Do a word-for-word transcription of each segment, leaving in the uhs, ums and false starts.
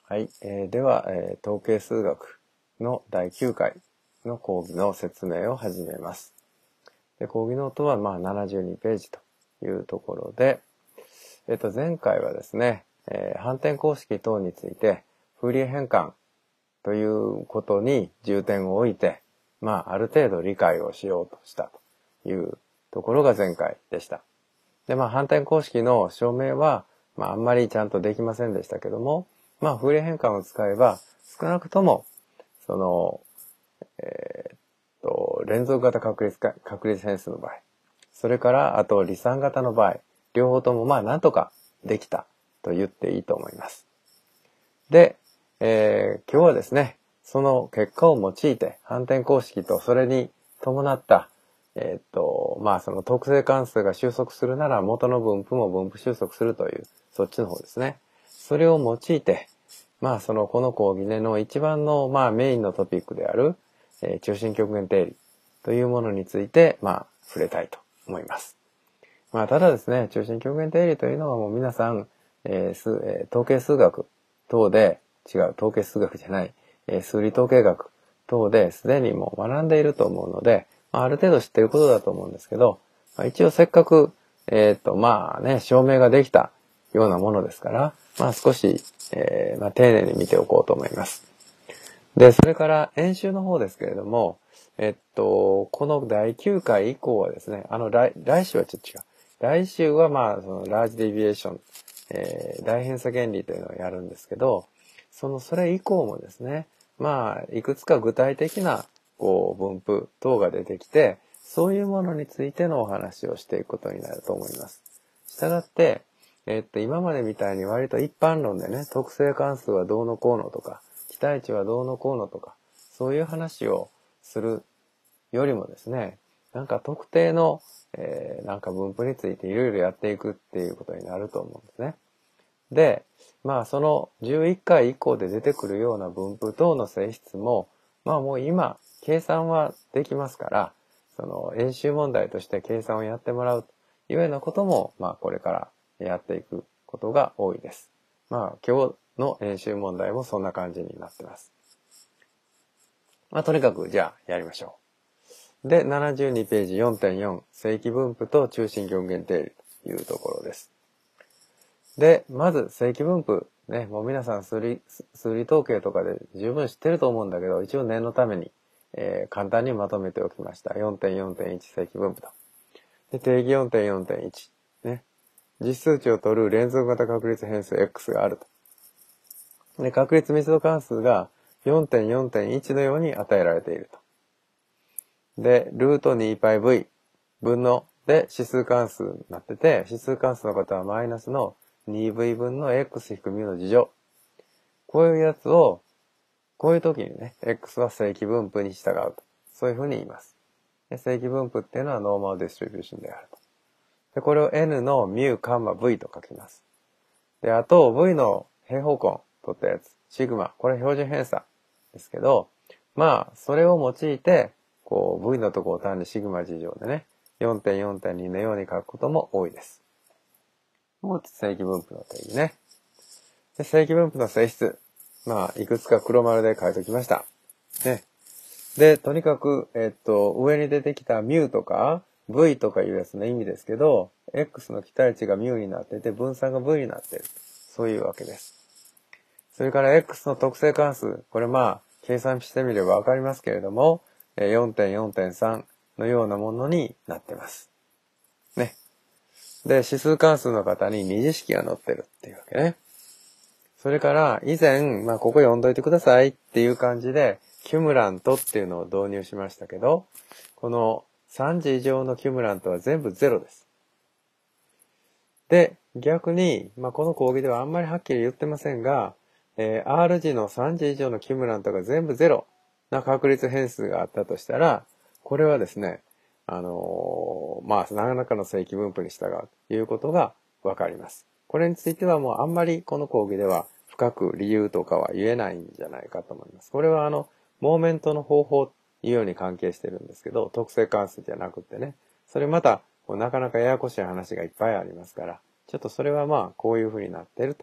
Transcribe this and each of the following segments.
はい、えー、では、えー、統計数学のだいきゅうかいの講義の説明を始めます。で講義ノートはまあななじゅうにページというところで、えっと、前回はですね、えー、反転公式等についてフーリエ変換ということに重点を置いて、まあ、ある程度理解をしようとしたというところが前回でした。で、まあ、反転公式の証明は、まあ、あんまりちゃんとできませんでしたけども、まあ、フーリエ変換を使えば、少なくとも、その、えー、っと、連続型確率か、確率変数の場合、それから、あと、離散型の場合、両方とも、まあ、なんとかできたと言っていいと思います。で、えー、今日はですね、その結果を用いて、反転公式とそれに伴った、えー、っと、まあ、その特性関数が収束するなら元の分布も分布収束するという、そっちの方ですね。それを用いて、まあ、その、この講義での一番の、まあ、メインのトピックである、えー、中心極限定理というものについて、まあ、触れたいと思います。まあ、ただですね、中心極限定理というのはもう皆さん、えー数えー、統計数学等で、違う、統計数学じゃない、えー、数理統計学等ですでにもう学んでいると思うので、まあ、ある程度知っていることだと思うんですけど、まあ、一応せっかく、えっと、まあね、証明ができたようなものですから、まあ少し、えーまあ、丁寧に見ておこうと思います。で、それから演習の方ですけれども、えっと、このだいきゅうかい以降はですね、あの来、来週はちょっと違う。来週はまあ、そのラージディビエーション、えー、大偏差原理というのをやるんですけど、その、それ以降もですね、まあ、いくつか具体的な、こう、分布等が出てきて、そういうものについてのお話をしていくことになると思います。したがって、えっと、今までみたいに割と一般論でね、特性関数はどうのこうのとか、期待値はどうのこうのとか、そういう話をするよりもですね、なんか特定の、えー、なんか分布についていろいろやっていくっていうことになると思うんですね。で、まあそのじゅういっかい以降で出てくるような分布等の性質も、まあもう今計算はできますから、その演習問題として計算をやってもらうというようなことも、まあこれからやっていくことが多いです。まあ今日の演習問題もそんな感じになってます。まあとにかくじゃあやりましょう。で、ななじゅうにページ よんてんよん 正規分布と中心極限定理というところです。で、まず正規分布。ね、もう皆さん数理、数理統計とかで十分知ってると思うんだけど、一応念のために、えー、簡単にまとめておきました。よんてんよんてんいち 正規分布と。で、定義 よんてんよんてんいち。ね。実数値を取る連続型確率変数 X があると。で、確率密度関数が よんてんよんてんいち のように与えられていると。で、ルート にパイブイ 分の、で、指数関数になってて、指数関数の方はマイナスの にブイ 分の x-μ の次乗。こういうやつを、こういう時にね、x は正規分布に従うと。そういうふうに言います。で正規分布っていうのはノーマルディストリビューションであると。で、これを n の μ、v と書きます。で、あと v の平方根取ったやつ、シグマ。これ標準偏差ですけど、まあ、それを用いて、こう、v のところを単にシグマ次乗でね、よんてんよんてんに のように書くことも多いです。もう正規分布の定義ね。で正規分布の性質。まあ、いくつか黒丸で書いておきました。ね。で、とにかく、えっと、上に出てきた μ とか v とかいうやつの意味ですけど、x の期待値が μ になってて、分散が v になっている。そういうわけです。それから x の特性関数。これまあ、計算してみればわかりますけれども、よんてんよんてんさん のようなものになってます。ね。で、指数関数の方に二次式が載ってるっていうわけね。それから、以前、まあ、ここ読んどいてくださいっていう感じで、キュムラントっていうのを導入しましたけど、このさん次以上のキュムラントは全部ゼロです。で、逆に、まあ、この講義ではあんまりはっきり言ってませんが、えー、R 次のさん次以上のキュムラントが全部ゼロな確率変数があったとしたら、これはですね、あのー、まあ、何らかの正規分布に従うということがわかります。これについてはもうあんまりこの講義では深く理由とかは言えないんじゃないかと思います。これはあの、モーメントの方法というように関係してるんですけど、特性関数じゃなくてね、それまたなかなかややこしい話がいっぱいありますから、ちょっとそれはまあこういうふうになっていると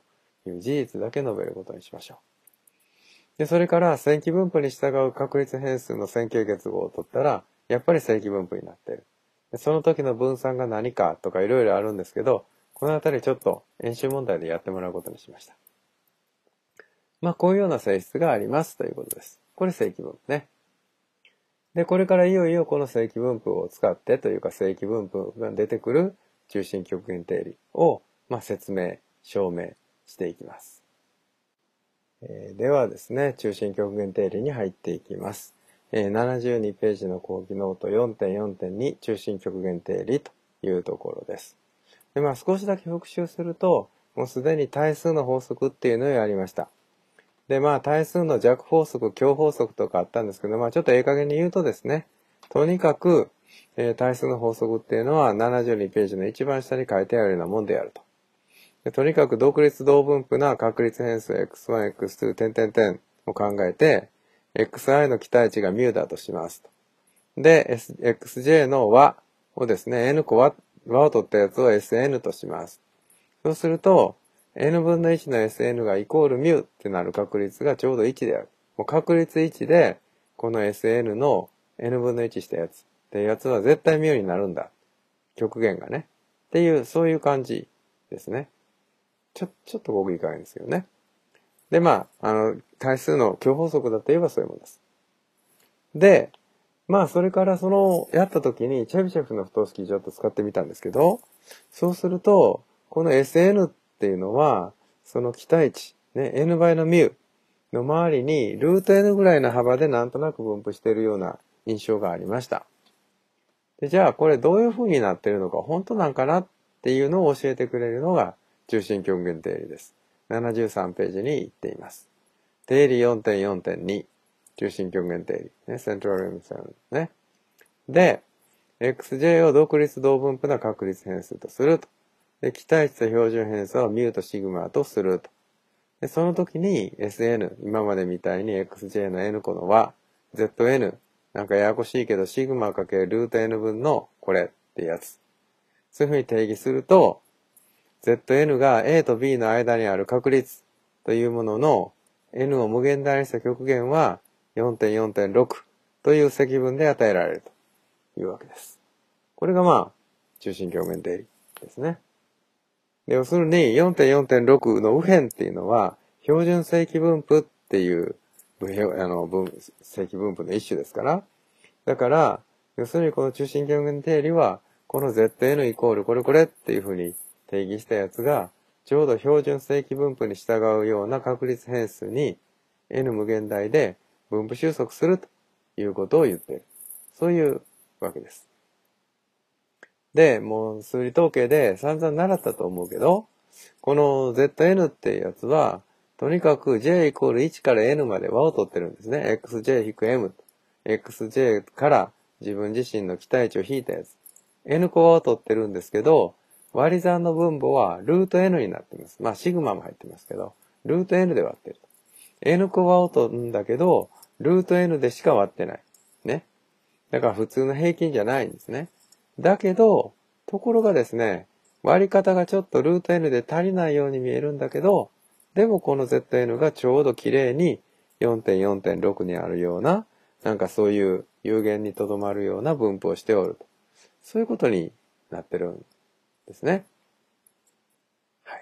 いう事実だけ述べることにしましょう。で、それから線期分布に従う確率変数の線形結合を取ったら、やっぱり正規分布になっている。でその時の分散が何かとかいろいろあるんですけど、このあたりちょっと演習問題でやってもらうことにしました。まあ、こういうような性質がありますということです。これ正規分布ね。で、これからいよいよこの正規分布を使ってというか正規分布が出てくる中心極限定理を、まあ、説明、証明していきます。えー、ではですね、中心極限定理に入っていきます。えー、ななじゅうにページの講義ノート よんてんよんてんに 中心極限定理というところです。で、まあ少しだけ復習すると、もうすでに対数の法則っていうのをやりました。で、まあ対数の弱法則、強法則とかあったんですけど、まあちょっとええ加減に言うとですね、とにかく、えー、対数の法則っていうのはななじゅうにページの一番下に書いてあるようなもんであると。でとにかく独立同分布な確率変数 エックスワン、エックスツー、点々点を考えて、エックスアイ の期待値が μ だとしますと。で、エックスジェー の和をですね、n 個和、和を取ったやつを エスエヌ とします。そうすると、n 分のいちの エスエヌ がイコール μ ってなる確率がちょうどいちである。もう確率いちで、この エスエヌ の n 分のいちしたやつっていうやつは絶対 μ になるんだ。極限がね。っていう、そういう感じですね。ちょ、ちょっと僕いかないんですけどね。で、まあ、あの、対数の強法則だと言えばそういうものです。で、まあ、それからその、やった時に、チェビシェフの不等式ちょっと使ってみたんですけど、そうすると、この エスエヌ っていうのは、その期待値、ね、n 倍の μ の周りに、ルート n ぐらいの幅でなんとなく分布しているような印象がありました。で、じゃあ、これどういう風になっているのか、本当なんかなっていうのを教えてくれるのが、中心極限定理です。ななじゅうさんページに言っています。定理 よんてんよんてんに、中心極限定理。ね、セントラルエムセンね。で、エックスジェー を独立同分布な確率変数とすると。で、期待値と標準偏差を μ とシグマとすると。で、その時に エスエヌ、今までみたいに エックスジェー の n 個の和、ゼットエヌ、なんかややこしいけど、シグマかけるルート n 分のこれってやつ。そういうふうに定義すると、ゼットエヌ が A と B の間にある確率というものの n を無限大にした極限は よんてんよんてんろく という積分で与えられるというわけです。これがまあ、中心極限定理ですね。で要するに よんてんよんてんろく の右辺っていうのは標準正規分布っていうあの分正規分布の一種ですから、だから、要するにこの中心極限定理はこの ゼットエヌ イコールこれこれっていうふうに定義したやつが、ちょうど標準正規分布に従うような確率変数に n 無限大で分布収束するということを言っている。そういうわけです。で、もう数理統計で散々習ったと思うけど、この ゼットエヌ っていうやつは、とにかく j イコールいちから n まで和を取ってるんですね。エックスジェー 引く m。エックスジェー から自分自身の期待値を引いたやつ。n 個和を取ってるんですけど、割り算の分母はルート n になってます。まあ、シグマも入ってますけど、ルート n で割ってる。n 個和を取るんだけど、ルート n でしか割ってない。ね。だから普通の平均じゃないんですね。だけど、ところがですね、割り方がちょっとルート n で足りないように見えるんだけど、でもこの ゼットエヌ がちょうど綺麗に よんてんよんてんろく にあるような、なんかそういう有限にとどまるような分布をしておると。そういうことになってるんですね。はい。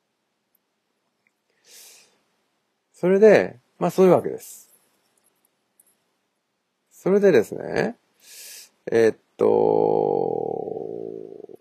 それで、まあそういうわけです。それでですね、えー、っと、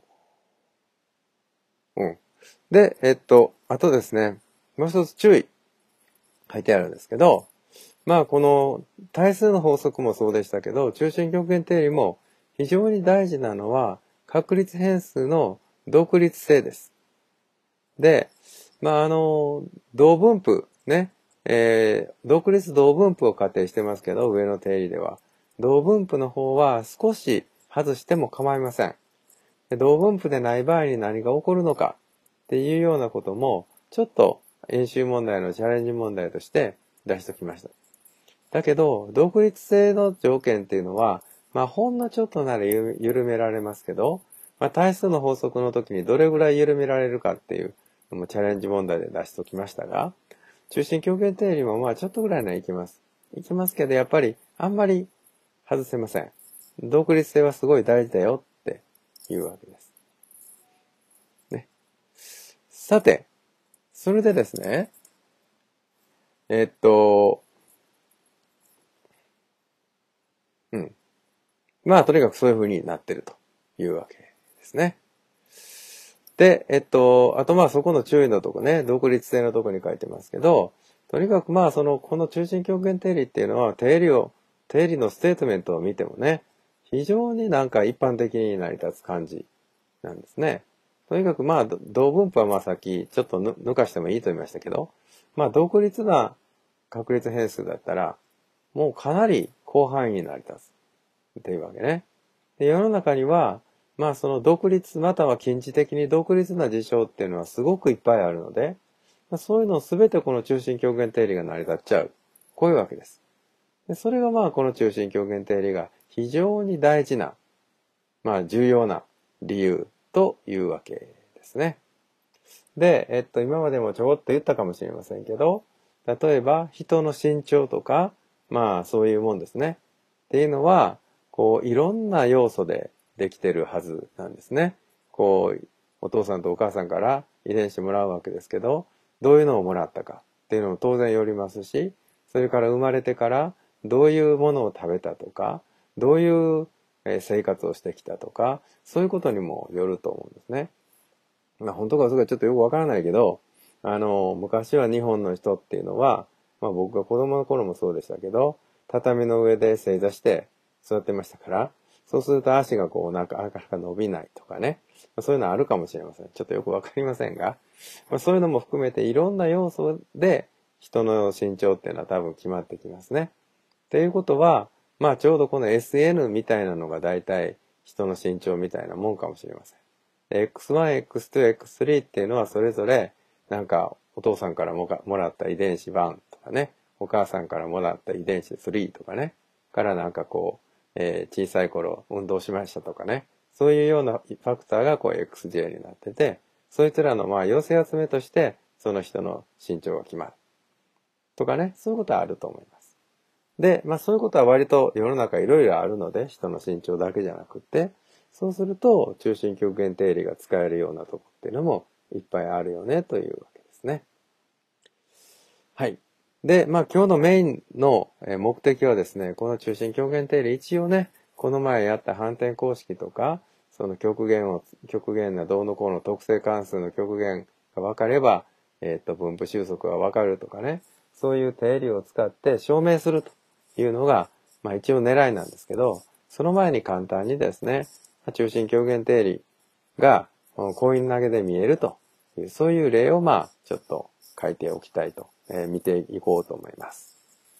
うん。で、えー、っと、あとですね、もう一つ注意、書いてあるんですけど、まあこの対数の法則もそうでしたけど、中心極限定理も非常に大事なのは確率変数の独立性です。で、まああの、同分布、ね、えー、独立同分布を仮定してますけど、上の定理では。同分布の方は少し外しても構いません。で同分布でない場合に何が起こるのかっていうようなことも、ちょっと演習問題のチャレンジ問題として出しておきました。だけど、独立性の条件っていうのは、まあほんのちょっとなら緩められますけど、まあ対数の法則の時にどれぐらい緩められるかっていう、 もうチャレンジ問題で出しときましたが、中心極限定理もまあちょっとぐらいならいけます。いけますけど、やっぱりあんまり外せません。独立性はすごい大事だよっていうわけです。ね。さて、それでですね、えっと、うん。まあ、とにかくそういう風になってるというわけですね。で、えっと、あとまあそこの注意のとこね、独立性のとこに書いてますけど、とにかくまあその、この中心極限定理っていうのは、定理を、定理のステートメントを見てもね、非常になんか一般的に成り立つ感じなんですね。とにかくまあ、同分布はまあさっきちょっと抜かしてもいいと言いましたけど、まあ独立な確率変数だったら、もうかなり広範囲に成り立つっていうわけね。で、世の中には、まあその独立または近似的に独立な事象っていうのはすごくいっぱいあるので、まあ、そういうのをすべてこの中心極限定理が成り立っちゃう。こういうわけです。で、それがまあこの中心極限定理が非常に大事な、まあ重要な理由というわけですね。で、えっと今までもちょこっと言ったかもしれませんけど、例えば人の身長とか、まあそういうもんですね。っていうのは、こういろんな要素でできてるはずなんですね。こう、お父さんとお母さんから遺伝子もらうわけですけど、どういうのをもらったかっていうのも当然よりますし、それから生まれてからどういうものを食べたとか、どういう生活をしてきたとか、そういうことにもよると思うんですね。まあ本当か嘘かちょっとよくわからないけど、あの、昔は日本の人っていうのは、まあ僕が子供の頃もそうでしたけど、畳の上で正座して座ってましたから、そうすると足がこうなんかなかなか伸びないとかね、まあ、そういうのあるかもしれません。ちょっとよくわかりませんが、まあ、そういうのも含めていろんな要素で人の身長っていうのは多分決まってきますね。っていうことは、まあちょうどこの エスエヌ みたいなのが大体人の身長みたいなもんかもしれません。エックスワン、エックスツー、エックススリー っていうのはそれぞれなんかお父さんからももらった遺伝子いちとかね、お母さんからもらった遺伝子さんとかね、からなんかこう、えー、小さい頃運動しましたとかね、そういうようなファクターがこう エックスジェー になってて、そいつらのまあ寄せ集めとしてその人の身長が決まる。とかね、そういうことはあると思います。で、まあそういうことは割と世の中いろいろあるので、人の身長だけじゃなくて、そうすると中心極限定理が使えるようなとこっていうのもいっぱいあるよねというわけですね。はい。で、まあ今日のメインの目的はですね、この中心極限定理一応ね、この前やった反転公式とか、その極限を、極限などうのこうの特性関数の極限が分かれば、えっと、分布収束が分かるとかね、そういう定理を使って証明するというのが、まあ一応狙いなんですけど、その前に簡単にですね、中心極限定理がコイン投げで見えるという、そういう例をまあちょっと書いておきたいと、えー、見ていこうと思います。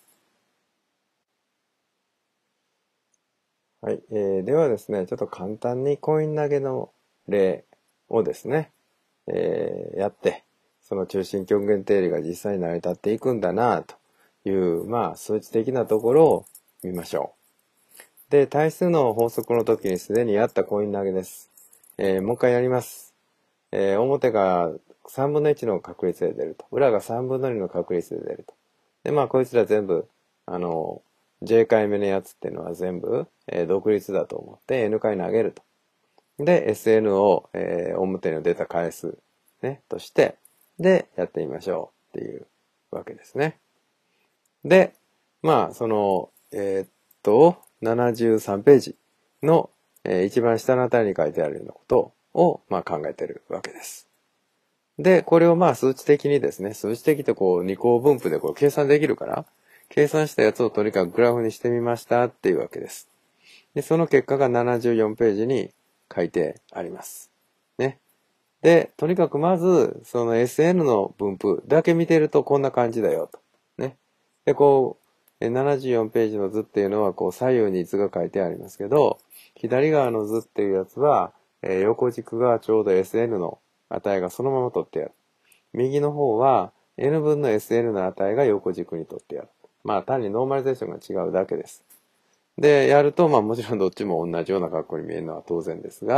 はい、えー、ではですね、ちょっと簡単にコイン投げの例をですね、えー、やって、その中心極限定理が実際に成り立っていくんだなという、まあ数値的なところを見ましょう。で、対数の法則の時にすでにやったコイン投げです。えー、もう一回やります。えー、表がさんぶんのいちの確率で出ると。裏がさんぶんのにの確率で出ると。で、まあこいつら全部、あの、J 回目のやつっていうのは全部、えー、独立だと思って N 回投げると。で、エスエヌ を、えー、表に出た回数、ね、として、で、やってみましょうっていうわけですね。で、まあ、その、えー、っと、ななじゅうさんページの、えー、一番下のあたりに書いてあるようなことを、まあ、考えてるわけです。で、これをまあ数値的にですね、数値的ってこう二項分布でこう計算できるから、計算したやつをとにかくグラフにしてみましたっていうわけです。で、その結果がななじゅうよんページに書いてあります。ね。で、とにかくまず、その エスエヌ の分布だけ見てるとこんな感じだよと。ね。で、こう、ななじゅうよんページの図っていうのは、こう左右に図が書いてありますけど、左側の図っていうやつは、えー、横軸がちょうど エスエヌ の値がそのまま取ってやる。右の方は N 分の エスエヌ の値が横軸に取ってやる。まあ単にノーマリゼーションが違うだけです。で、やると、まあもちろんどっちも同じような格好に見えるのは当然ですが、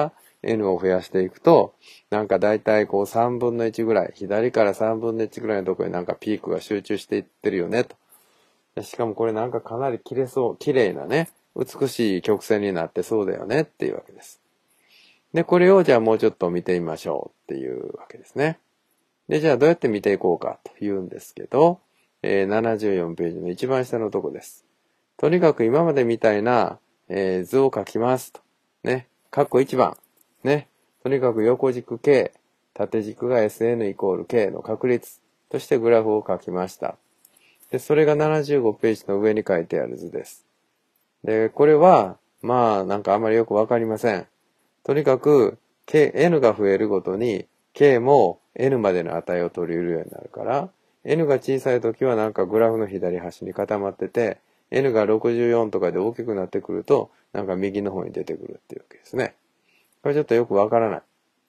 N を増やしていくと、なんかだいたいこうさんぶんのいちぐらい、左からさんぶんのいちぐらいのところになんかピークが集中していってるよね、と。しかもこれなんかかなり綺麗そう、綺麗なね、美しい曲線になってそうだよねっていうわけです。で、これをじゃあもうちょっと見てみましょうっていうわけですね。で、じゃあどうやって見ていこうかというんですけど、えー、ななじゅうよんページの一番下のとこです。とにかく今までみたいな、えー図を書きますと。ね。括弧いちばん。ね。とにかく横軸 K、縦軸が エスエヌ イコール K の確率としてグラフを書きました。で、それがななじゅうごページの上に書いてある図です。で、これは、まあ、なんかあまりよくわかりません。とにかく、K、N が増えるごとに、K も N までの値を取り得るようになるから、N が小さい時はなんかグラフの左端に固まってて、N がろくじゅうよんとかで大きくなってくると、なんか右の方に出てくるっていうわけですね。これちょっとよくわからない。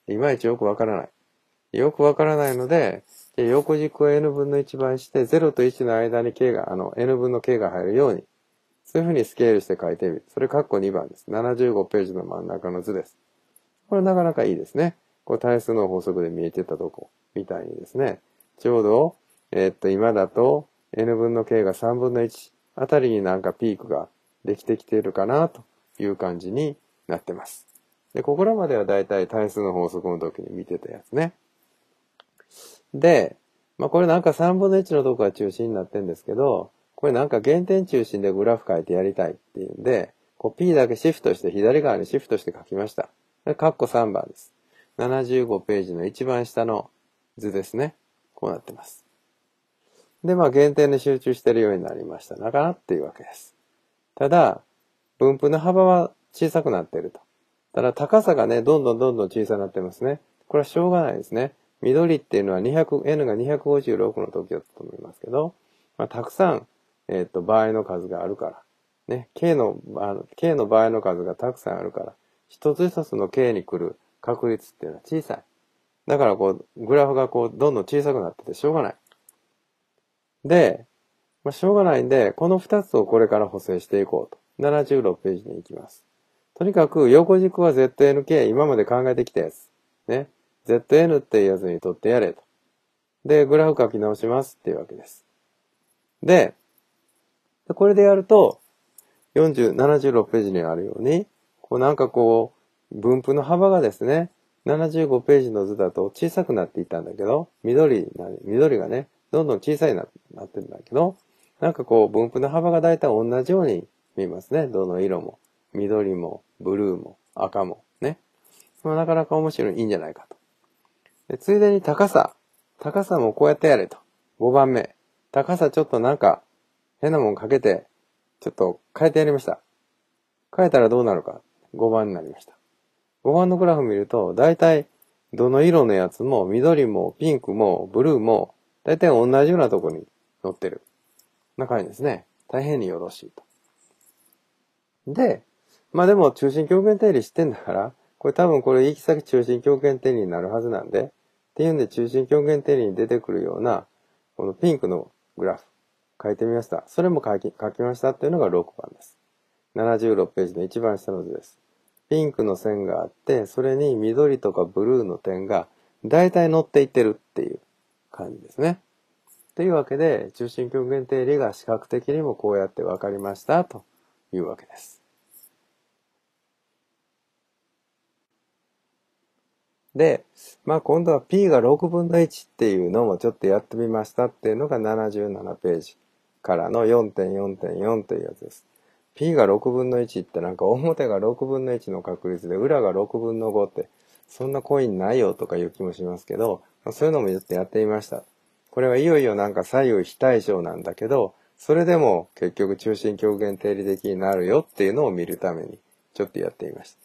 いまいちよくわからない。よくわからないので、横軸を N 分のいち倍して、ゼロといちの間に K が、あの、N 分の K が入るように、そういうふうにスケールして書いてみる。それ括弧にばんです。ななじゅうごページの真ん中の図です。これなかなかいいですね。こう対数の法則で見えてたとこみたいにですね、ちょうど、えー、っと、今だと N 分の K がさんぶんのいちあたりになんかピークができてきているかなという感じになってます。で、ここらまではだいたい対数の法則の時に見てたやつね。で、まあこれなんかさんぶんのいちのとこが中心になってるんですけど、これなんか原点中心でグラフ書いてやりたいっていうんで、こう P だけシフトして左側にシフトして書きました。これ括弧さんばんです。ななじゅうごページの一番下の図ですね。こうなってます。で、まあ原点に集中してるようになりましたなかなっていうわけです。ただ、分布の幅は小さくなっていると。ただ高さがね、どんどんどんどん小さくなってますね。これはしょうがないですね。緑っていうのはにひゃく、N がにひゃくごじゅうろくの時だったと思いますけど、まあ、たくさん、えっと、場合の数があるから。ね、K の、あの、K の場合の数がたくさんあるから、一つ一つの K に来る確率っていうのは小さい。だからこう、グラフがこう、どんどん小さくなっててしょうがない。で、まあ、しょうがないんで、この二つをこれから補正していこうと。ななじゅうろくページに行きます。とにかく横軸は ゼットエヌケー、今まで考えてきたやつ。ね。ゼットエヌ っていうやつにとってやれと。で、グラフ書き直しますっていうわけです。で、これでやると、よんじゅう、ななじゅうろくページにあるように、こうなんかこう、分布の幅がですね、ななじゅうごページの図だと小さくなっていったんだけど、緑、緑がね、どんどん小さいな、なってるんだけど、なんかこう、分布の幅がだいたい同じように見えますね。どの色も。緑も、ブルーも、赤も、ね。まあ、なかなか面白い、いいんじゃないかと。でついでに高さ。高さもこうやってやれと。ごばんめ。高さちょっとなんか、変なもんかけて、ちょっと変えてやりました。変えたらどうなるか。ごばんになりました。ごばんのグラフ見ると、だいたいどの色のやつも、緑も、ピンクも、ブルーも、だいたい同じようなとこに載ってる。な感じですね。大変によろしいと。で、まあでも中心極限定理知ってんだから、これ多分これ行き先中心極限定理になるはずなんで、っていうんで中心極限定理に出てくるような、このピンクのグラフ、書いてみました。それも書き、書きましたっていうのがろくばんです。ななじゅうろくページの一番下の図です。ピンクの線があって、それに緑とかブルーの点が大体乗っていってるっていう感じですね。というわけで、中心極限定理が視覚的にもこうやって分かりましたというわけです。で、まあ今度は P がろくぶんのいちっていうのもちょっとやってみましたっていうのがななじゅうななページからの よんてんよんてんよん というやつです。P がろくぶんのいちってなんか表がろくぶんのいちの確率で裏がろくぶんのごってそんなコインないよとかいう気もしますけど、そういうのもちょっとやってみました。これはいよいよなんか左右非対称なんだけど、それでも結局中心極限定理的になるよっていうのを見るためにちょっとやってみました。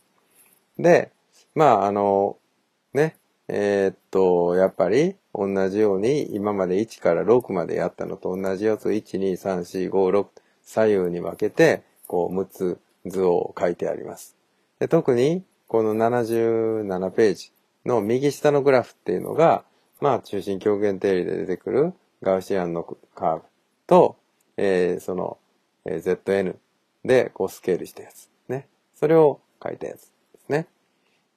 で、まああの、ね、えー、っと、やっぱり同じように今までいちからろくまでやったのと同じやついち、に、さん、よん、ご、ろく左右に分けてこうむっつ図を書いてあります。で特にこのななじゅうななページの右下のグラフっていうのが、まあ中心極限定理で出てくるガウシアンのカーブと、えー、その、えー、ゼットエヌ でこうスケールしたやつ。ね。それを書いたやつですね。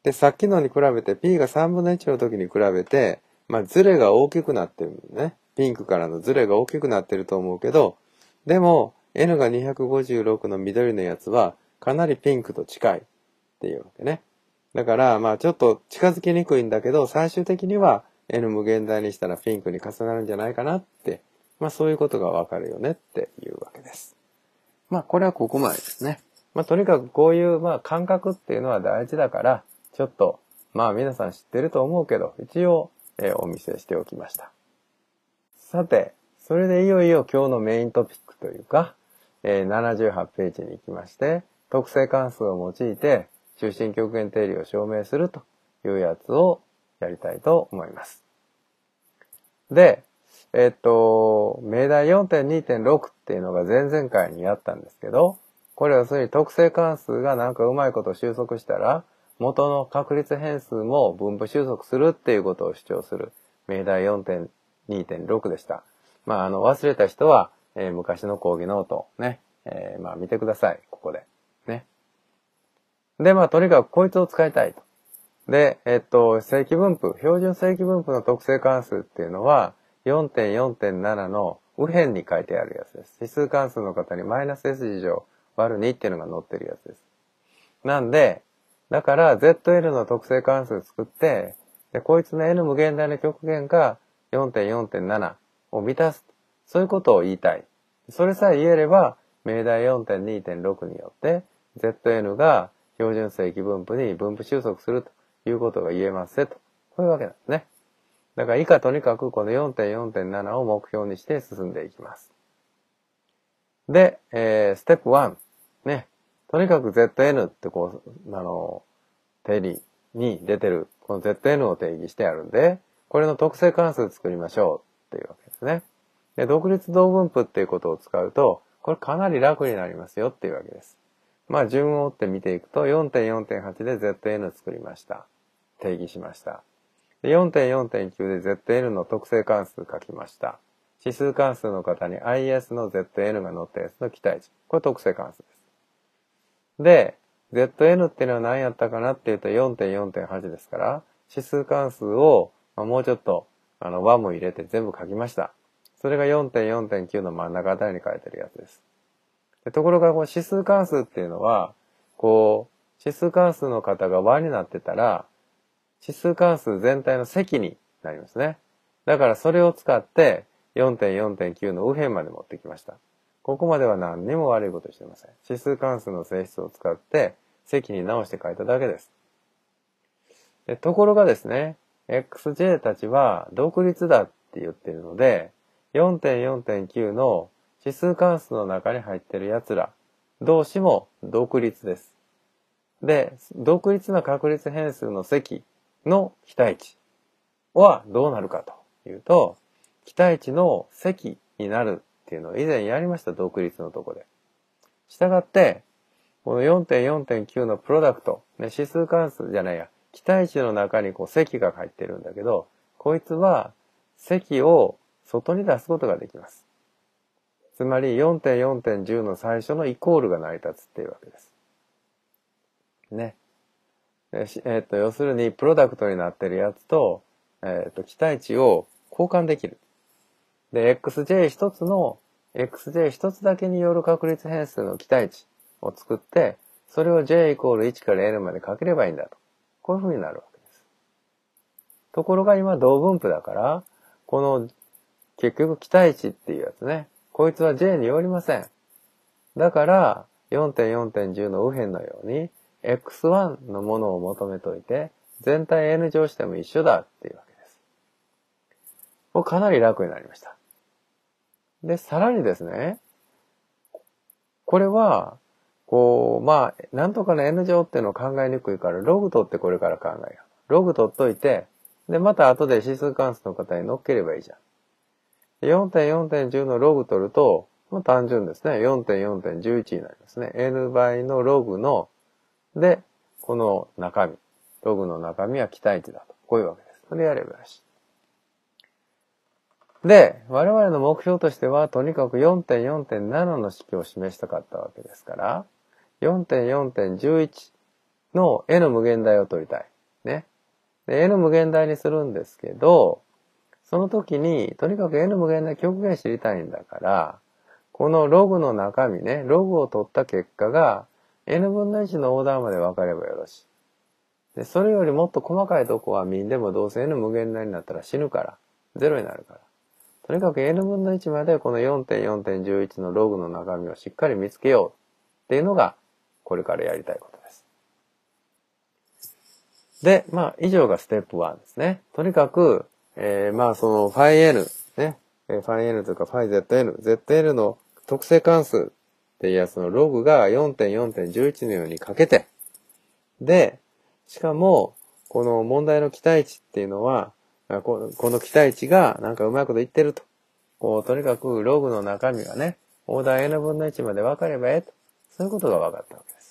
で、さっきのに比べて P がさんぶんのいちの時に比べて、まあ、ズレが大きくなってるね。ピンクからのズレが大きくなってると思うけど、でも N がにひゃくごじゅうろくの緑のやつはかなりピンクと近いっていうわけね。だから、まあちょっと近づきにくいんだけど、最終的には N 無限大にしたらピンクに重なるんじゃないかなって、まあそういうことがわかるよねっていうわけです。まあこれはここまでですね。まあとにかくこういうまあ感覚っていうのは大事だから、ちょっとまあ皆さん知ってると思うけど、一応、えー、お見せしておきました。さて、それでいよいよ今日のメイントピックというか、えー、ななじゅうはちページに行きまして、特性関数を用いて中心極限定理を証明するというやつをやりたいと思います。で、えっと、命題 よんてんにてんろく っていうのが前々回にやったんですけど、これは要するに特性関数がなんかうまいこと収束したら、元の確率変数も分布収束するっていうことを主張する命題 よんてんにてんろく でした。まあ、あの、忘れた人は、えー、昔の講義ノートをね、えー、まあ見てください。ここで。ね。で、まあ、とにかくこいつを使いたいと。で、えっと、正規分布、標準正規分布の特性関数っていうのは、よんてんよんてんなな の右辺に書いてあるやつです。指数関数の方にマイナス S 次乗割るにっていうのが載ってるやつです。なんで、だから ゼットエル の特性関数作って、で、こいつの N 無限大の極限が よんてんよんてんなな を満たす。そういうことを言いたい。それさえ言えれば、命題 よんてんにてんろく によって、ゼットエヌ が標準正規分布に分布収束するということが言えますねと。こういうわけなんですね。だから以下とにかくこの よんてんよんてんなな を目標にして進んでいきます。で、えー、ステップいち。ね。とにかく ゼットエヌ ってこう、あの、定理に出てる、この ゼットエヌ を定義してあるんで、これの特性関数作りましょうっていうわけですね。で、独立同分布っていうことを使うと、これかなり楽になりますよっていうわけです。まあ、順を追って見ていくと、よんてんよんてんはち で ゼットエヌ 作りました。定義しました。よんてんよんてんきゅう で ゼットエヌ の特性関数書きました。指数関数の方に アイエス の ゼットエヌ が載ったやつの期待値。これ特性関数です。で、ゼットエヌ っていうのは何やったかなっていうと よんてんよんてんはち ですから、指数関数を、まあ、もうちょっと、あの、和も入れて全部書きました。それが よんてんよんてんきゅう の真ん中あたりに書いてるやつです。でところが、この指数関数っていうのは、こう、指数関数の方が和になってたら、指数関数全体の積になりますね。だからそれを使って よんてんよんてんきゅう の右辺まで持ってきました。ここまでは何にも悪いことしてません。指数関数の性質を使って積に直して書いただけです。でところがですね、エックスジェイ たちは独立だって言ってるので、よんてんよんてんきゅう の指数関数の中に入ってる奴ら同士も独立です。で、独立な確率変数の積の期待値はどうなるかというと、期待値の積になるっていうのを以前やりました、独立のとこで。したがって、この よんてんよんてんきゅう のプロダクト、ね、指数関数じゃないや、期待値の中にこう積が入ってるんだけど、こいつは積を外に出すことができます。つまり よんてんよんてんいちのの最初のイコールが成り立つっていうわけです。ね。えっと、要するに、プロダクトになってるやつと、えっと、期待値を交換できる。で、エックスジェイひと つの、エックスジェイひと つだけによる確率変数の期待値を作って、それを J イコールいちから N までかければいいんだと。こういう風になるわけです。ところが今、同分布だから、この、結局期待値っていうやつね。こいつは J によりません。だから、よんてんよんてんいち の右辺のように、エックスワン のものを求めといて、全体 N 乗しても一緒だっていうわけです。これかなり楽になりました。で、さらにですね、これは、こう、まあ、なんとかの N 乗っていうのを考えにくいから、ログ取ってこれから考えよう。ログ取っといて、で、また後で指数関数の方に乗っければいいじゃん。よんてんよんてんいち のログ取ると、まあ、単純ですね。よんてんよんてんいちいちになりますね。N 倍のログので、この中身。ログの中身は期待値だと。こういうわけです。それやればよし。で、我々の目標としては、とにかく よんてんよんてんなな の式を示したかったわけですから、よんてんよんてんいちいち の N 無限大を取りたい。 ね。で、n 無限大にするんですけど、その時に、とにかく n 無限大極限知りたいんだから、このログの中身ね、ログを取った結果が n 分のいちのオーダーまで分かればよろしい。で、それよりもっと細かいとこは民でもどうせ n 無限大になったら死ぬから、ゼロになるから。とにかく n 分のいちまでこの よんてんよんてんいちいち のログの中身をしっかり見つけようっていうのが、これからやりたいことです。で、まあ、以上がステップワンですね。とにかく、えー、まあ、その φn、ね、φn というか φzn、zn の特性関数っていうやつのログが よんてんよんてんいちいち のようにかけて、で、しかも、この問題の期待値っていうのは、この期待値がなんかうまいこと言ってると。こう、とにかくログの中身がね、オーダー n 分のいちまで分かればええと。そういうことが分かったわけです。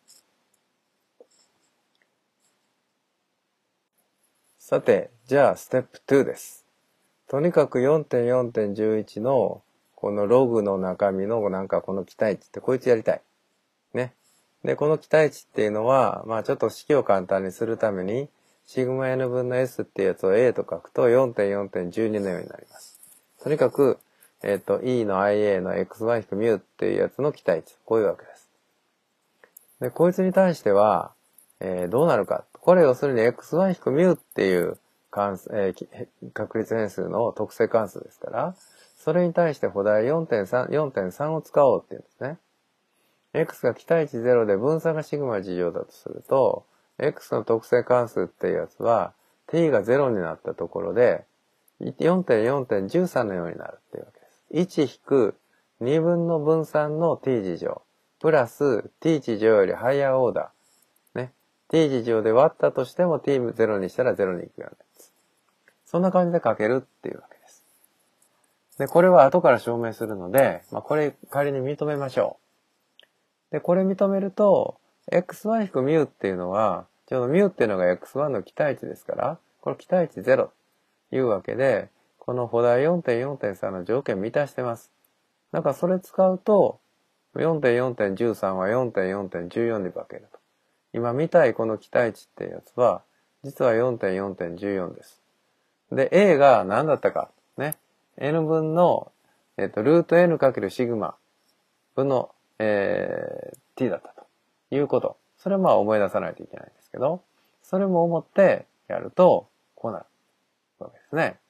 さて、じゃあステップにです。とにかく よんてんよんてんいちいち のこのログの中身のなんかこの期待値ってこいつやりたい。ね。で、この期待値っていうのは、まあちょっと式を簡単にするために、シグマ n 分の s っていうやつを a と書くと よんてんよんてんいちに のようになります。とにかく、えっと、e の ia の xy-μ っていうやつの期待値。こういうわけです。で、こいつに対しては、えー、どうなるか。これ要するに xy-μ っていう関数、えー、確率変数の特性関数ですから、それに対して補題 よんてんさん、よんてんさん を使おうっていうんですね。x が期待値ゼロで分散がシグマ事乗だとすると、x の特性関数っていうやつは t がゼロになったところで よんてんよんてんいちさん のようになるっていうわけです。いち引くにぶんの分散の t 事乗プラス t 事乗よりハイヤーオーダー。ね。t 事乗で割ったとしても t ゼロにしたらゼロに行くようなやつ。そんな感じで書けるっていうわけです。で、これは後から証明するので、まあ、これ仮に認めましょう。で、これ認めると、xy-μ っていうのは、ちょうど μ っていうのが エックスワン の期待値ですから、これ期待値ゼロというわけで、この補題 よんてんよんてんさん の条件満たしてます。だからそれ使うと、よんてんよんてんいちさん は よんてんよんてんいちよん に化けると。今見たいこの期待値っていうやつは、実は よんてんよんてんいちよん です。で、a が何だったか。ね。n 分の、えっと、ルート n かけるシグマ分のえー、t だったということ。それはまあ思い出さないといけないんですけど、それも思ってやると、こうなるわけですね。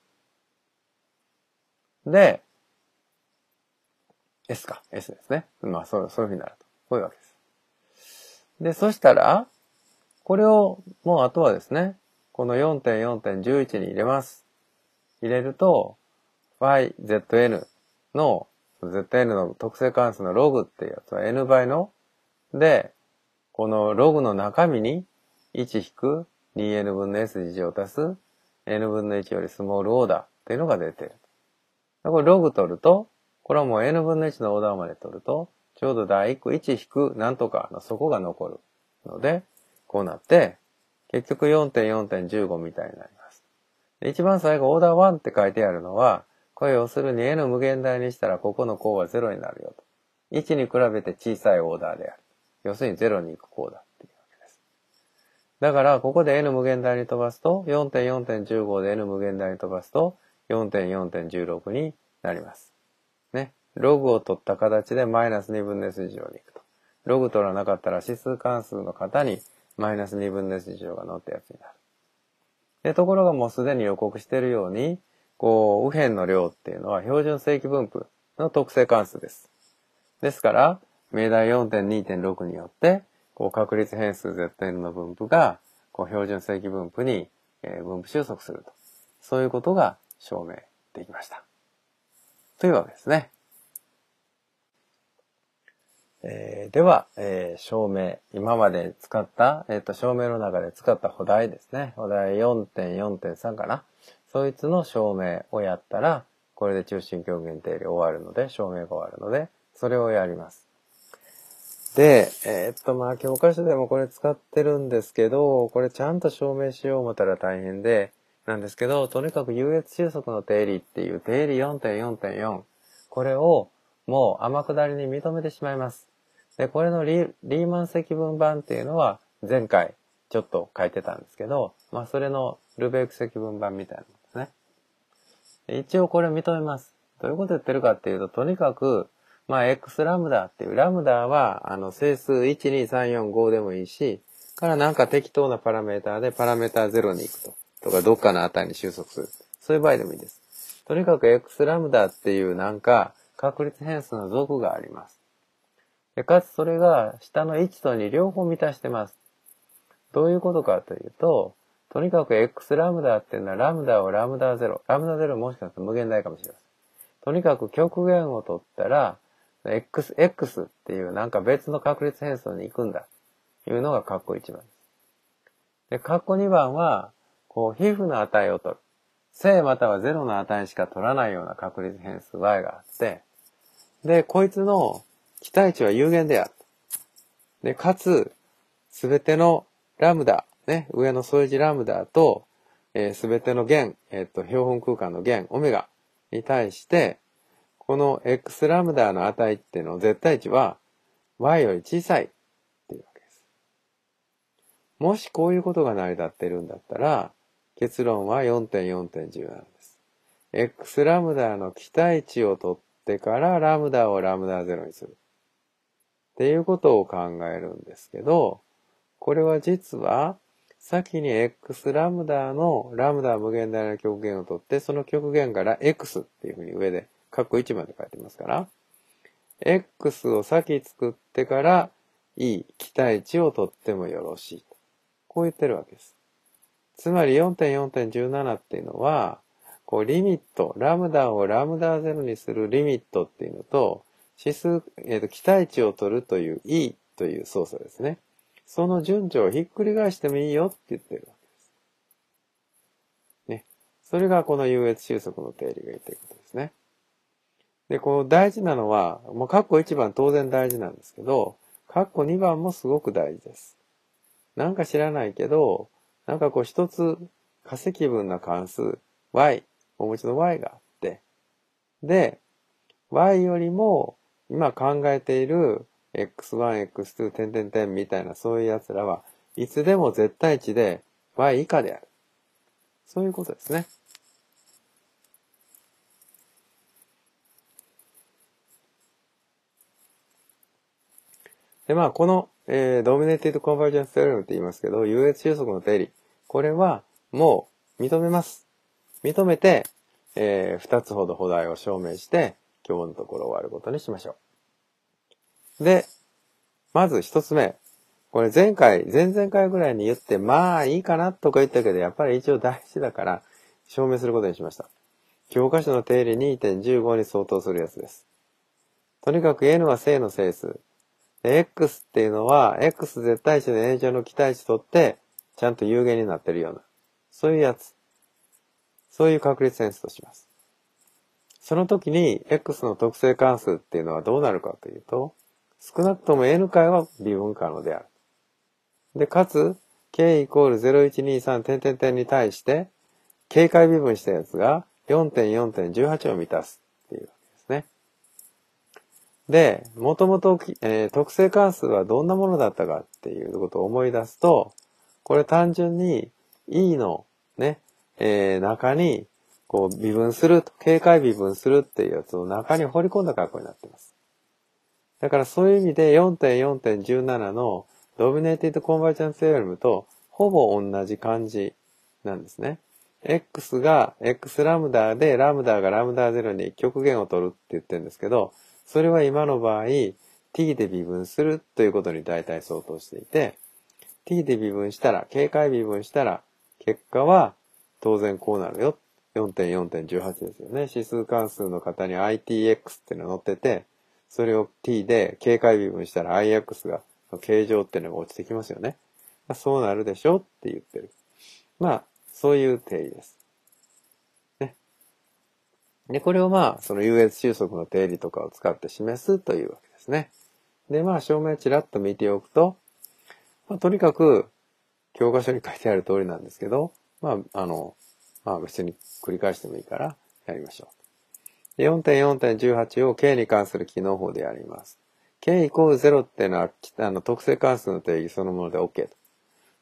で、S か。S ですね。まあそう、そういうふうになると。こういうわけです。で、そしたら、これを、もうあとはですね、この よんてんよんてんいちいち に入れます。入れると、φzn の zn の特性関数のログっていうやつは n 倍ので、このログの中身に いち引くにエヌ 分の s 事乗足す n 分のいちよりスモールオーダーっていうのが出てる。これログ取ると、これはもう n 分のいちのオーダーまで取ると、ちょうど第一個いち引くなんとかの底が残るので、こうなって、結局 よんてんよんてんいちご みたいになります。一番最後オーダーワンって書いてあるのは、これ要するに n 無限大にしたらここの項はゼロになるよと。いちに比べて小さいオーダーである。要するにゼロに行く項だっていうわけです。だから、ここで n 無限大に飛ばすと、よんてんよんてんいちご で n 無限大に飛ばすと、よんてんよんてんいちろく になります。ね。ログを取った形でマイナスにぶんの s 乗に行くと。ログ取らなかったら指数関数の型にマイナスにぶんの s 乗が載ったやつになる。で、ところがもうすでに予告しているように、こう、右辺の量っていうのは標準正規分布の特性関数です。ですから、命題 よんてんにてんろく によって、こう確率変数 zn の分布が、こう標準正規分布に、えー、分布収束すると。そういうことが証明できました。というわけですね。えー、では、えー、証明。今まで使った、えっと、証明の中で使った補題ですね。補題 よんてんよんてんさん かな。そいつの証明をやったら、これで中心極限定理終わるので、証明が終わるので、それをやります。で、えー、っと、まあ、教科書でもこれ使ってるんですけど、これちゃんと証明しよう思ったら大変で、なんですけど、とにかく優越収束の定理っていう定理 よんてんよんてんよん、これをもう天下りに認めてしまいます。で、これのリ、リーマン積分版っていうのは前回ちょっと書いてたんですけど、まあそれのルベーク積分版みたいなものですね。一応これ認めます。どういうこと言ってるかっていうと、とにかく、まあ X ラムダっていう、ラムダはあの整数いち、に、さん、よん、ごでもいいし、からなんか適当なパラメーターでパラメーターゼロに行くと。とかどっかの値に収束する。そういう場合でもいいです。とにかく X ラムダっていうなんか確率変数の属があります。でかつそれが下のいちとに両方満たしてます。どういうことかというと、とにかく X ラムダっていうのはラムダをラムダゼロ。ラムダゼロもしかすると無限大かもしれません。とにかく極限を取ったら、X、X っていうなんか別の確率変数に行くんだ。というのが括弧いちばんです。で、括弧にばんは、こう、皮膚の値を取る。正またはゼロの値しか取らないような確率変数 y があって、で、こいつの期待値は有限である。で、かつ、すべてのラムダ、ね、上の相似ラムダと、えー、すべての弦、えっと、標本空間の弦、オメガに対して、この X ラムダの値っていうの絶対値は y より小さいっていうわけです。もしこういうことが成り立っているんだったら、結論は よんてんよんてんいちなな です。X ラムダの期待値を取ってからラムダをラムダゼロにする。っていうことを考えるんですけど、これは実は、先に X ラムダのラムダ無限大な極限を取って、その極限から X っていうふうに上で、括弧いちまで書いてますから、X を先作ってから E、期待値を取ってもよろしい。こう言ってるわけです。つまり よんてんよんてんいちなな っていうのは、こうリミット、ラムダをラムダゼロにするリミットっていうのと、指数、えっと、期待値を取るという E という操作ですね。その順序をひっくり返してもいいよって言ってるわけです。ね。それがこの優越収束の定理が言ってることですね。で、こう大事なのは、もう括弧いちばん当然大事なんですけど、括弧にばんもすごく大事です。なんか知らないけど、なんかこう一つ化積分な関数 y、お持ちの y があって、で、y よりも今考えている エックスワン、エックスツー、点々点みたいなそういう奴らはいつでも絶対値で y 以下である。そういうことですね。で、まあ、この、えー、ドミネティッドコンバージェンステオレムって言いますけど、優越収束の定理。これはもう認めます。認めて、えー、二つほど補題を証明して、今日のところ終わることにしましょう。で、まず一つ目。これ前回、前々回ぐらいに言って、まあいいかなとか言ったけど、やっぱり一応大事だから証明することにしました。教科書の定理 にてんいちご に相当するやつです。とにかく n は正の整数。で x っていうのは、x 絶対値の n 乗の期待値取って、ちゃんと有限になってるような、そういうやつ。そういう確率変数とします。その時に x の特性関数っていうのはどうなるかというと、少なくとも n 回は微分可能である。で、かつ、k イコールゼロいちにさん点々点に対して、警戒微分したやつが よんてんよんてんいちはち を満たすっていうわけですね。で、もともと、えー、特性関数はどんなものだったかっていうことを思い出すと、これ単純に E のね、えー、中にこう微分する、警戒微分するっていうやつを中に放り込んだ格好になっています。だからそういう意味で よんてんよんてんいちなな のドミネーティッドコンバージェンステオレムとほぼ同じ感じなんですね。X が X ラムダでラムダがラムダゼロに極限を取るって言ってるんですけど、それは今の場合 t で微分するということに大体相当していて、t で微分したら、警戒微分したら、結果は当然こうなるよ。よんてんよんてんいちはち ですよね。指数関数の型に アイティーエックス っていうのが載ってて、それを t で警戒微分したら アイエックス が、形状っていうのが落ちてきますよね。そうなるでしょって言ってる。まあ、そういう定理です。ね。で、これをまあ、その優越収束の定理とかを使って示すというわけですね。で、まあ、証明ちらっと見ておくと、まあ、とにかく、教科書に書いてある通りなんですけど、まあ、あの、まあ別に繰り返してもいいからやりましょう。よんてんよんてんいちはち を k に関する機能法でやります。k イコールゼロっていうのは、あの、特性関数の定義そのもので OK と。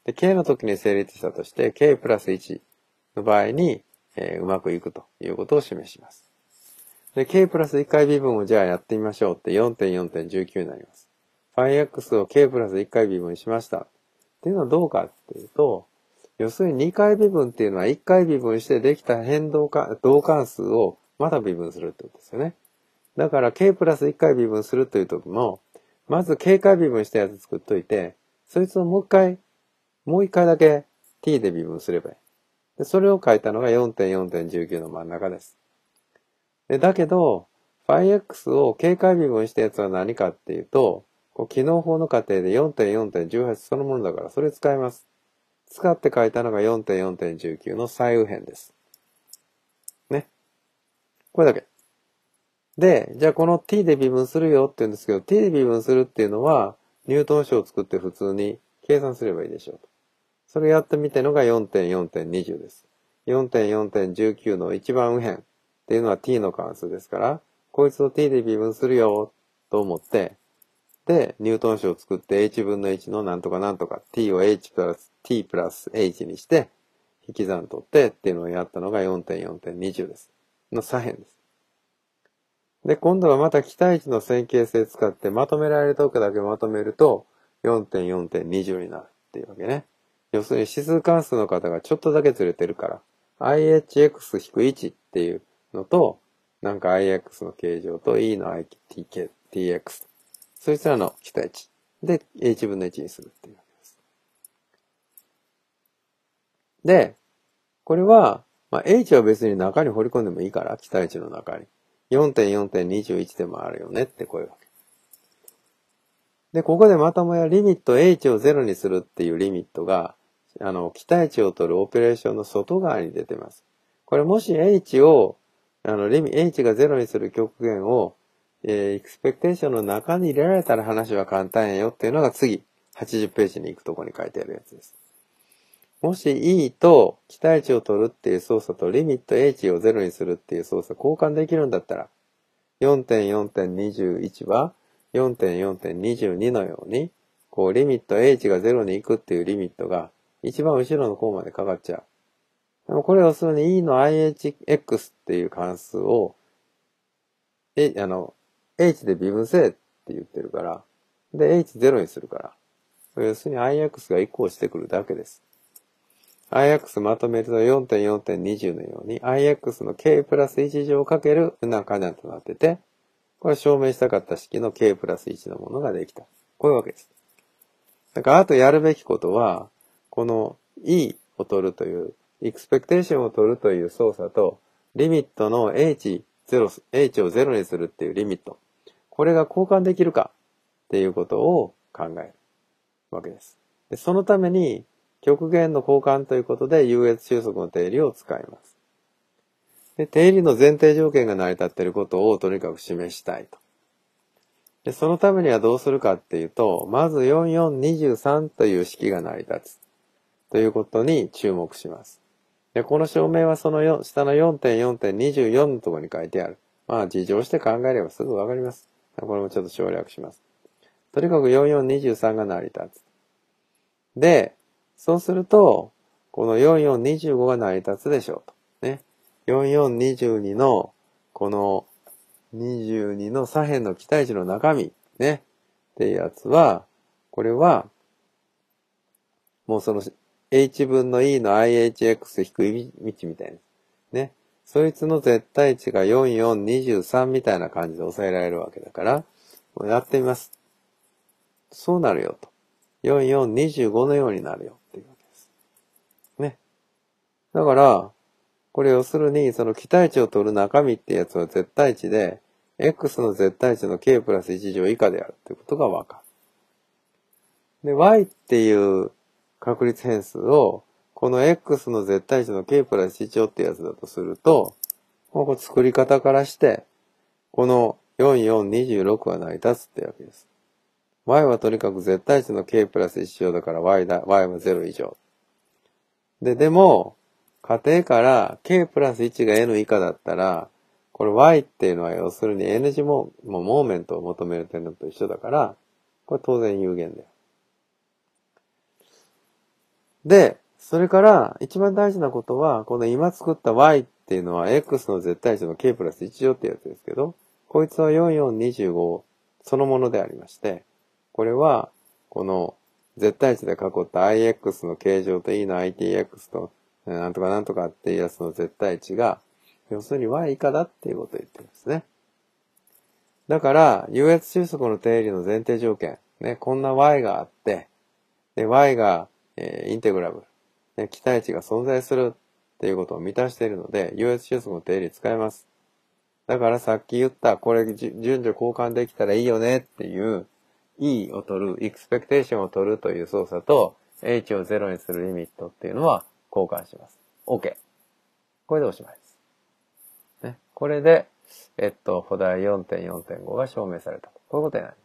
で、K の時に成立したとして、K プラスいちの場合に、えー、うまくいくということを示します。で、K プラスいっかい微分をじゃあやってみましょうって よんてんよんてんいちきゅう になります。φx を K プラスいっかい微分にしました。っていうのはどうかっていうと、要するににかい微分っていうのはいっかい微分してできた変動か、動関数をまた微分するってことですよね。だから K プラスいっかい微分するという時も、まず K 回微分したやつ作っといて、そいつをもう一回、もう一回だけ t で微分すればいい。でそれを書いたのが よんてんよんてんいちきゅう の真ん中です。でだけど、φx を K 回微分したやつは何かっていうと、こう機能法の過程で よんてんよんてんいちはち そのものだからそれ使います。使って書いたのが よんてんよんてんいちきゅう の最右辺です。ね。これだけ。で、じゃあこの t で微分するよって言うんですけど、t で微分するっていうのは、ニュートン子を作って普通に計算すればいいでしょうと。それやってみてのが よんてんよんてんにじゅう です。よんてんよんてんいちきゅう の一番右辺っていうのは t の関数ですから、こいつを t で微分するよと思って、で、ニュートン子を作って h 分のいちのなんとかなんとか t を h プラス t プラス h にして引き算取ってっていうのをやったのが よんてんよんてんにじゅう です。の左辺です。で、今度はまた期待値の線形性使ってまとめられるとこだけまとめると よんてんよんてんにじゅう になるっていうわけね。要するに指数関数の方がちょっとだけずれてるから アイエイチエックスいち っていうのとなんか アイエックス の形状と E の アイティーケー、ティーエックス そいつらの期待値で h 分のいちにするっていうわけです。で、これは、まあ、h は別に中に掘り込んでもいいから期待値の中に よんてんよんてんにじゅういち でもあるよねってこういうわけ。で、ここでまたもやリミット h をゼロにするっていうリミットが、あの、期待値を取るオペレーションの外側に出てます。これもし h を、あの、リミ、h がゼロにする極限を、えー、エクスペクテーションの中に入れられたら話は簡単やよっていうのが次、はちじゅうページに行くところに書いてあるやつです。もし E と期待値を取るっていう操作とリミット H をゼロにするっていう操作交換できるんだったら、よんてんよんてんにじゅういち は よんてんよんてんにじゅうに のように、こうリミット H がゼロに行くっていうリミットが一番後ろの項までかかっちゃう。でもこれをするに E の アイエイチエックス っていう関数を、え、あの、H で微分せえって言ってるから、で、H ゼロにするから、要するに アイエックス が移行してくるだけです。アイエックス まとめると よんてんよんてんにじゅう のように アイエックス の k プラスいち乗かけるなかなとなってて、これ証明したかった式の k プラスいちのものができた。こういうわけです。だからあとやるべきことは、この E を取るという、エクスペクテーションを取るという操作と、リミットの H ゼロ、H をゼロにするっていうリミット。これが交換できるかっていうことを考えるわけです。でそのために、極限の交換ということで優越収束の定理を使います。で定理の前提条件が成り立っていることをとにかく示したいと。でそのためにはどうするかっていうと、まずよんよんにじゅうさんという式が成り立つということに注目します。でこの証明はその下の よんてんよんてんにじゅうよん のところに書いてある。まあ事情して考えればすぐわかります。これもちょっと省略します。とにかくよんよんにじゅうさんが成り立つ。で、そうすると、このよんよんにじゅうごが成り立つでしょうと。ね。よんよんにじゅうにの、このにじゅうにの左辺の期待値の中身、ね。っていうやつは、これは、もうその h 分の e の アイエイチエックス 低い道みたいな。ね。そいつの絶対値がよんよんにじゅうさんみたいな感じで抑えられるわけだから、もうやってみます。そうなるよと。よんよんにじゅうごのようになるよっていうわけです。ね。だから、これ要するに、その期待値を取る中身ってやつは絶対値で、x の絶対値の k プラスいち乗以下であるっていうことがわかる。で、y っていう確率変数を、この x の絶対値の k プラスいち乗ってやつだとすると、この作り方からして、このよんよんにじゅうろくは成り立つってわけです。y はとにかく絶対値の k プラスいち乗だから y だ、y はゼロ以上。で、でも、仮定から k プラスいちが n 以下だったら、これ y っていうのは要するに n 次も、もうモーメントを求める点と一緒だから、これ当然有限だよ。 で、それから一番大事なことは、この今作った y っていうのは x の絶対値の k プラスいち乗っていうやつですけど、こいつはよんよんにじゅうごそのものでありまして、これはこの絶対値で囲った ix の形状と e の itx となんとかなんとかっていうやつの絶対値が、要するに y 以下だっていうことを言ってるんですね。だから、優越収束の定理の前提条件、ね、こんな y があって、で y が、えー、インテグラブル、ね、期待値が存在するっていうことを満たしているので、優越収束の定理使えます。だからさっき言った、これ順序交換できたらいいよねっていう、E を取る、エクスペクテーションを取るという操作と、H をゼロにするリミットっていうのは交換します。OK。これでおしまいです。ね、これで、えっと、補題 よんてんよんてんご が証明されたと。こういうことになります。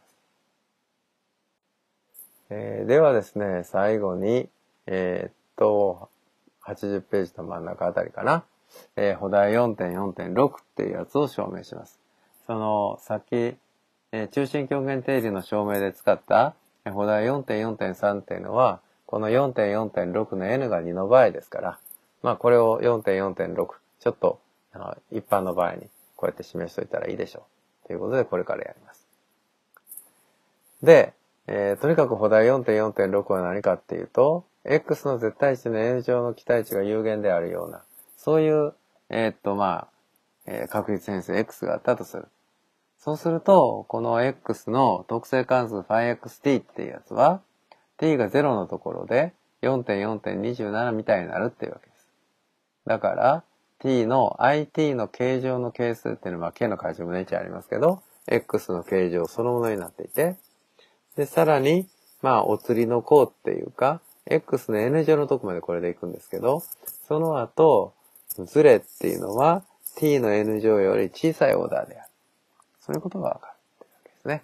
えー、ではですね、最後に、えー、っと、はちじゅっページの真ん中あたりかな。えー、補題 よんてんよんてんろく っていうやつを証明します。その、さっき、えー、中心極限定理の証明で使った、えー、補題 よんてんよんてんさん っていうのは、この よんてんよんてんろく の n がにの場合ですから、まあこれを よんてんよんてんろく、ちょっと、あの、一般の場合にこうやって示しといたらいいでしょう。ということで、これからやります。で、えー、とにかく補題 よんてんよんてんろく は何かっていうと、x の絶対値の n 乗の期待値が有限であるような、そういう、えー、っと、まあ、えー、確率変数 x があったとする。そうすると、この x の特性関数 φxt っていうやつは、t がゼロのところで よんてんよんてんにじゅうなな みたいになるっていうわけです。だから、t の it の形状の係数っていうのは、k の階乗分のいちありますけど、x の形状そのものになっていて、で、さらに、まあ、お釣りの項っていうか、x の n 乗のとこまでこれでいくんですけど、その後、ズレっていうのは t の n 乗より小さいオーダーである。そういうことがわかるっていうわけですね。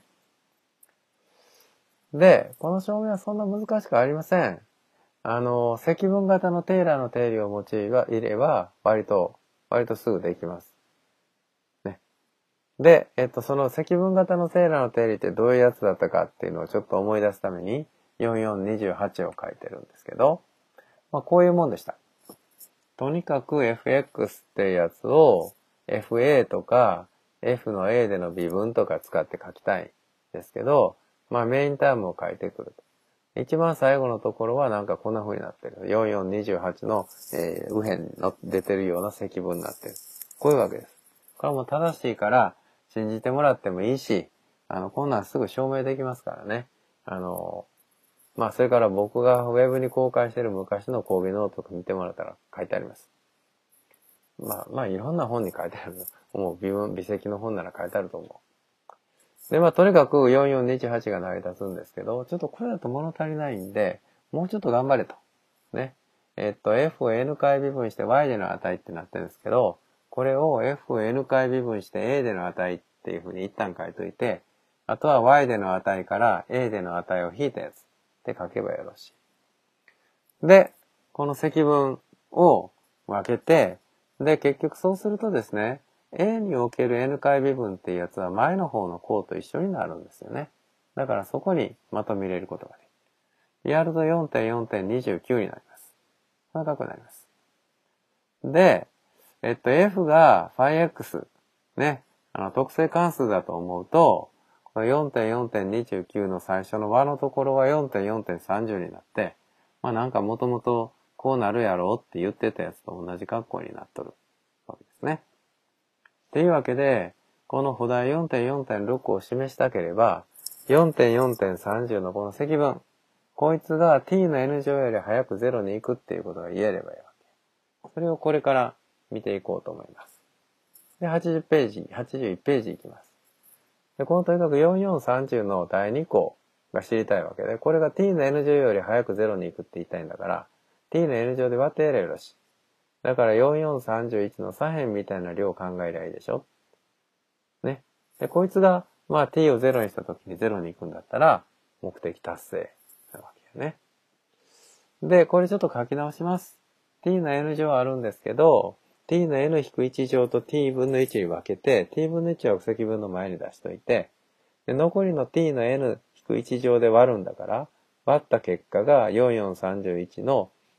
で、この証明はそんな難しくありません。あの、積分型のテイラーの定理を用いれば、割と、割とすぐできます。ね。で、えっと、その積分型のテイラーの定理ってどういうやつだったかっていうのをちょっと思い出すために、よんよんにじゅうはちを書いてるんですけど、まあ、こういうもんでした。とにかく エフエックス ってやつを エフエー とか F の A での微分とか使って書きたいんですけど、まあメインタームを書いてくると。一番最後のところはなんかこんな風になってる。よんよんにじゅうはちの、えー、右辺に出てるような積分になってる。こういうわけです。これはもう正しいから信じてもらってもいいし、あの、こんなんすぐ証明できますからね。あの、まあ、それから僕がウェブに公開している昔の講義ノートとか見てもらったら書いてあります。まあ、まあ、いろんな本に書いてある。もう微分、微積の本なら書いてあると思う。で、まあ、とにかくよんよんにじゅうはちが成り立つんですけど、ちょっとこれだと物足りないんで、もうちょっと頑張れと。ね。えっと、F を N 回微分して Y での値ってなってるんですけど、これを F を N 回微分して A での値っていうふうに一旦書いといて、あとは Y での値から A での値を引いたやつで書けばよろしい。で、この積分を分けて、で、結局そうするとですね、A における N 回微分っていうやつは前の方の項と一緒になるんですよね。だからそこにまとめ入れることができる。やると よんてんよんてんにじゅうきゅう になります。長くなります。で、えっと、F が φx、ね、あの、特性関数だと思うと、この よんてんよんてんにじゅうきゅう の最初の和のところは よんてんよんてんさんじゅう になって、まあなんかもともとこうなるやろうって言ってたやつと同じ格好になっとるわけですね。っていうわけで、この補題 よんてんよんてんろく を示したければ、よんてんよんてんさんじゅう のこの積分、こいつが t の n 乗より早くゼロに行くっていうことが言えればいいわけ。それをこれから見ていこうと思います。で、はちじゅうページ、はちじゅういちページいきます。で、このとにかくよんよんさんじゅうのだいに項が知りたいわけで、これが t の n 乗より早くゼロに行くって言いたいんだから、t の n 乗で割ってやればよろしい。だからよんよんさんじゅういちの左辺みたいな量を考えりゃいいでしょ。ね。で、こいつが、まあ t をゼロにしたときにゼロに行くんだったら、目的達成なわけよね。で、これちょっと書き直します。t の n 乗あるんですけど、t の n-いち 乗と t 分のいちに分けて、t 分のいちは積分の前に出しといて、で残りの t の n-いち 乗で割るんだから、割った結果がよんよんさんじゅういちの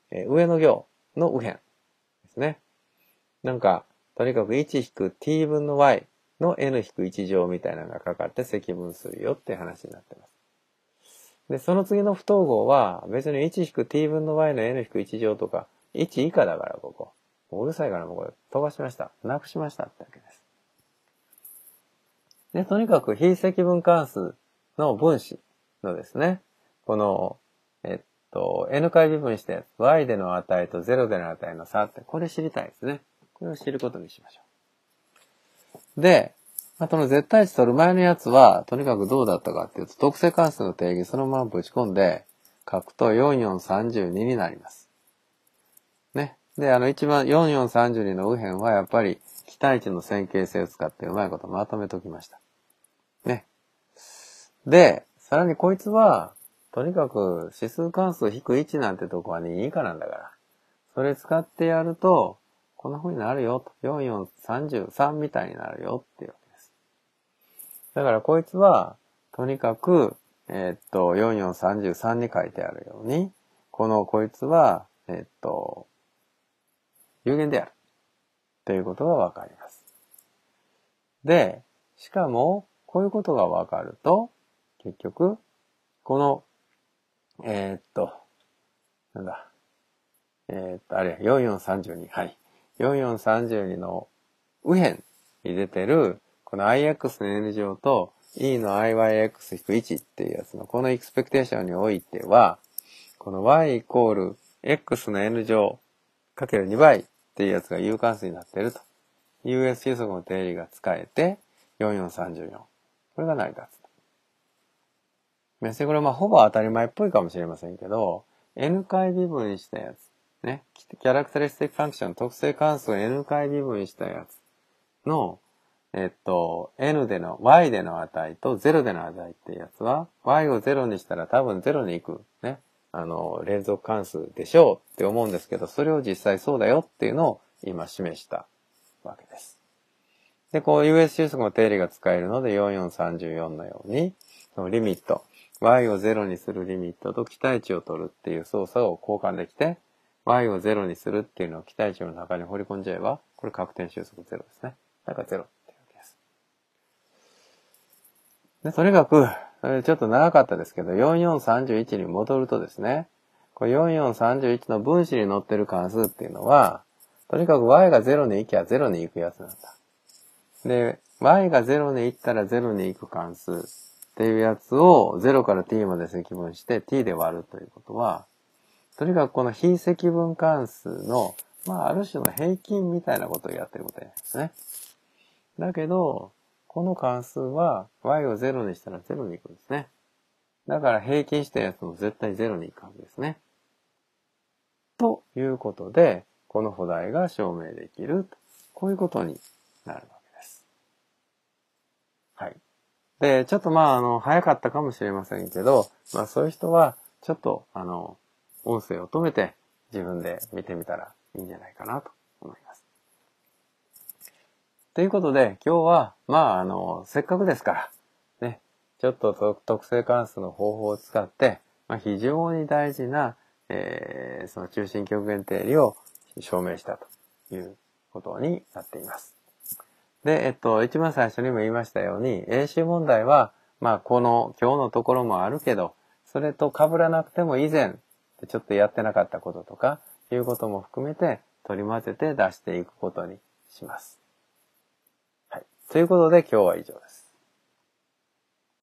えー、上の行の右辺ですね。なんか、とにかくいち引く t 分の y の n 引くいち乗みたいなのがかかって積分するよっていう話になってます。で、その次の不等号は別にいち引く t 分の y の n 引くいち乗とかいち以下だからここ。もううるさいからもうこれ飛ばしました。なくしましたってわけです。で、とにかく非積分関数の分子のですね、この、えっと、n 回微分したやつ、y での値とゼロでの値の差って、これ知りたいですね。これを知ることにしましょう。で、まあ、この絶対値取る前のやつは、とにかくどうだったかっていうと、特性関数の定義そのままぶち込んで、書くとよんよんさんじゅうにになります。ね。で、あの一番よんよんさんじゅうにの右辺はやっぱり期待値の線形性を使ってうまいことまとめときました。ね。で、さらにこいつは、とにかく指数関数引くいちなんてとこはに以下なんだから、それ使ってやると、こんな風になるよと。よんよんさんじゅうさんみたいになるよっていうわけです。だからこいつは、とにかく、えー、っと、よんよんさんじゅうさんに書いてあるように、このこいつは、えー、っと、有限である。ということがわかります。で、しかも、こういうことがわかると、結局、この、えー、っと、なんだ、えー、っと、あれ、よんよんさんじゅうに、はい。よんよんさんじゅうにの右辺に出てる、この ix の n 乗と e の iyx-いち っていうやつの、このエクスペクテーションにおいては、この y イコール x の n 乗かけるにばいっていうやつが有関数になっていると。ユーエス 収束の定理が使えて、よんよんさんじゅうよん。これが成り立つと。別にこれはまあほぼ当たり前っぽいかもしれませんけど、n 回微分したやつ。ね。キャラクタリスティックファンクション、特性関数を n 回微分したやつの、えっと、n での、y での値とゼロでの値っていうやつは、y をゼロにしたら多分ゼロに行く、ね。あの、連続関数でしょうって思うんですけど、それを実際そうだよっていうのを今示したわけです。で、こう ユーエス 収束の定理が使えるので、よんよんさんじゅうよんのように、そのリミット、y をゼロにするリミットと期待値を取るっていう操作を交換できて、y をゼロにするっていうのを期待値の中に放り込んじゃえば、これ確定収束ゼロですね。だからゼロっていうわけです。で、とにかく、ちょっと長かったですけど、よんよんさんじゅういちに戻るとですね、これよんよんさんじゅういちの分子に載ってる関数っていうのは、とにかく y がゼロに行きゃゼロに行くやつなんだ。で、y がゼロに行ったらゼロに行く関数っていうやつをゼロから t まで積分して t で割るということは、とにかくこの非積分関数の、まあある種の平均みたいなことをやってることなんですね。だけど、この関数は y をゼロにしたらゼロに行くんですね。だから平均したやつも絶対ゼロに行くはずですね。ということで、この補題が証明できる。こういうことになるわけです。はい。で、ちょっとまあ、あの、早かったかもしれませんけど、まあそういう人は、ちょっと、あの、音声を止めて自分で見てみたらいいんじゃないかなと思います。ということで、今日は、まあ、あの、せっかくですから、ね、ちょっと特性関数の方法を使って、まあ、非常に大事な、えー、その中心極限定理を証明したということになっています。で、えっと、一番最初にも言いましたように、演習問題は、まあ、この今日のところもあるけど、それと被らなくても以前、ちょっとやってなかったこととか、いうことも含めて取り混ぜて出していくことにします。はい。ということで今日は以上です。